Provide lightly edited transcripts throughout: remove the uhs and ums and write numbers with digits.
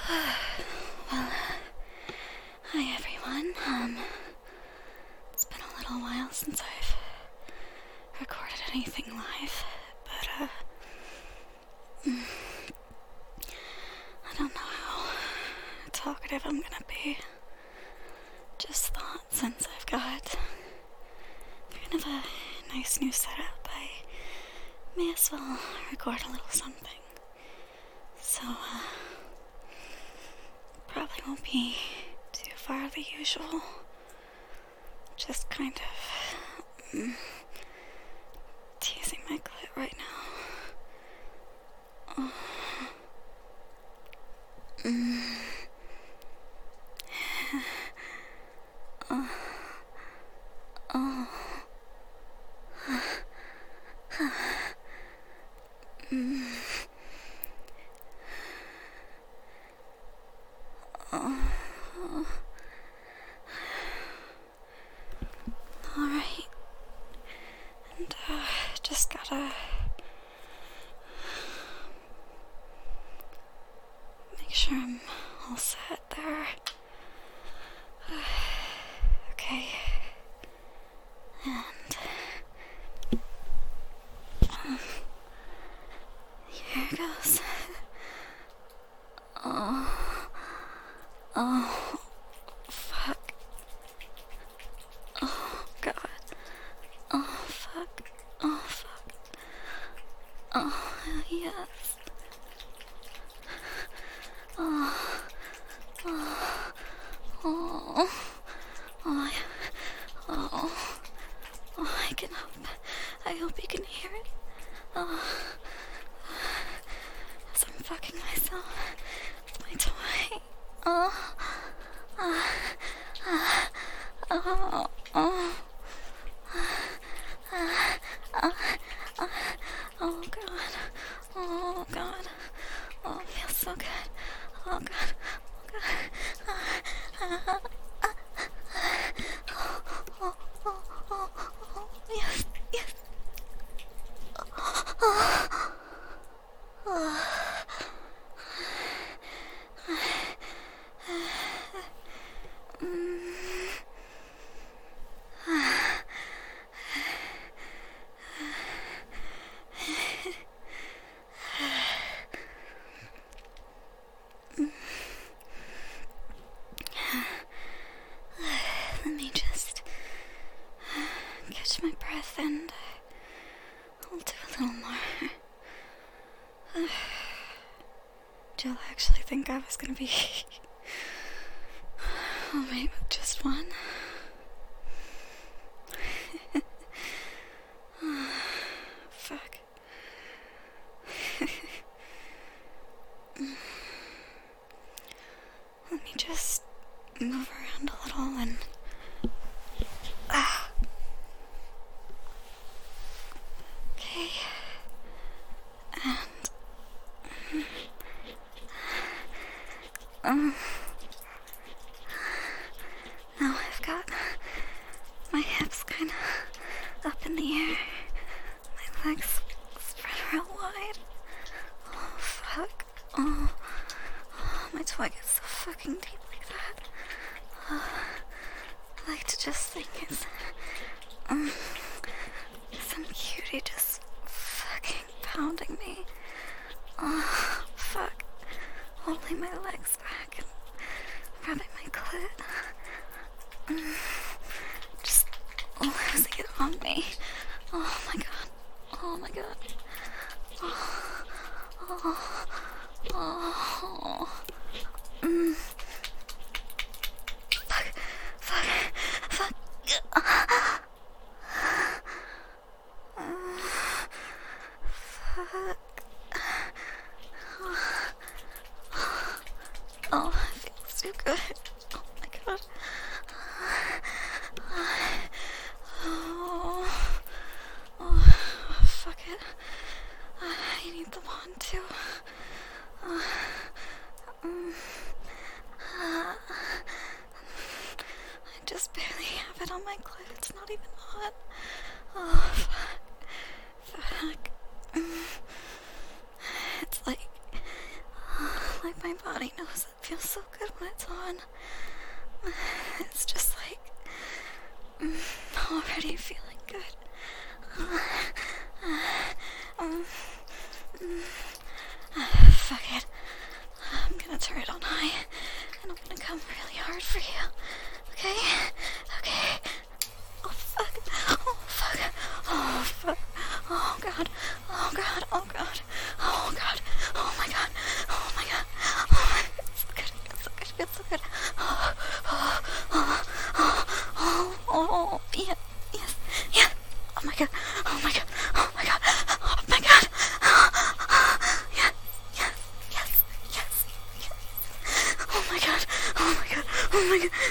Well, hi everyone. It's been a little while since I've recorded anything live, but I don't know how talkative I'm gonna be. Just thought since I've got kind of a nice new setup, I may as well record a little something. So, probably won't be too far the usual. Just kind of teasing my clit right now. Alright. And, just gotta make sure I'm all set there. Okay. And here goes. Oh, fuck. Oh, God. Oh, fuck. Oh, fuck. Oh, yes. Oh, oh, oh, oh, oh, oh, I hope you can hear it. Oh, as I'm fucking myself with my toy. Oh, oh, God. Oh, God. Oh, it feels so good. Oh, God. Oh, God. Yes. Let me just catch my breath and I'll do a little more. Jill actually think I was gonna be alright with just one. Fuck. Let me just move around a little and okay. And now I've got my hips kind of up in the air, my legs spread real wide. Oh, fuck. Oh, my toy gets so fucking deep like that. I like to just think it's some cutie just fucking pounding me. Oh, fuck. Holding my legs back and rubbing my clit. Just losing it on me. Oh my God. Oh my God. Oh. Fuck. Oh, it feels too good. Oh my God. Oh, fuck it. I need the wand too. I just barely have it on my clit. It's not even hot. Oh, fuck. It's like like my body knows it feels so good when it's on. It's just like already feeling good. Fuck it. I'm gonna turn it on high, and I'm gonna come really hard for you. Okay? Okay. Oh fuck. Oh fuck. Oh fuck. Oh god. Oh god. Oh god. Oh god. Oh my god. Oh my god. Oh my god. It's so good. It's so good. It's so good. Oh, oh, oh, oh, oh, oh, yeah, yes, yeah. Oh my god. Oh my god. Oh my god. Oh my god. Yes, yes, yes, yes, yes. Oh my god. Oh my god. Oh my god.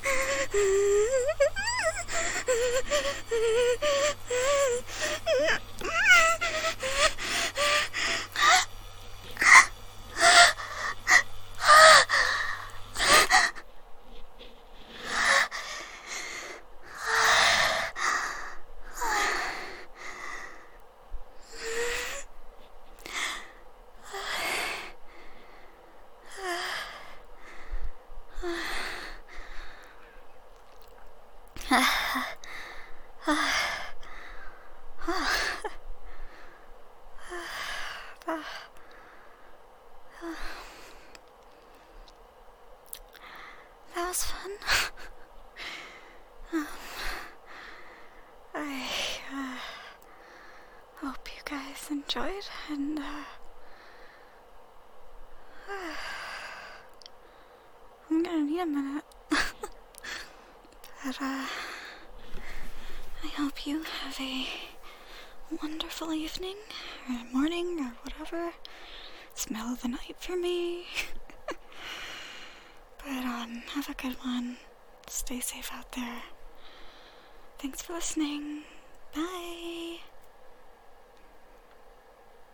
That was fun. I hope you guys enjoyed, and I'm gonna need a minute. But I hope you have a wonderful evening, or morning, or whatever. It's middle of the night for me. But have a good one. Stay safe out there. Thanks for listening.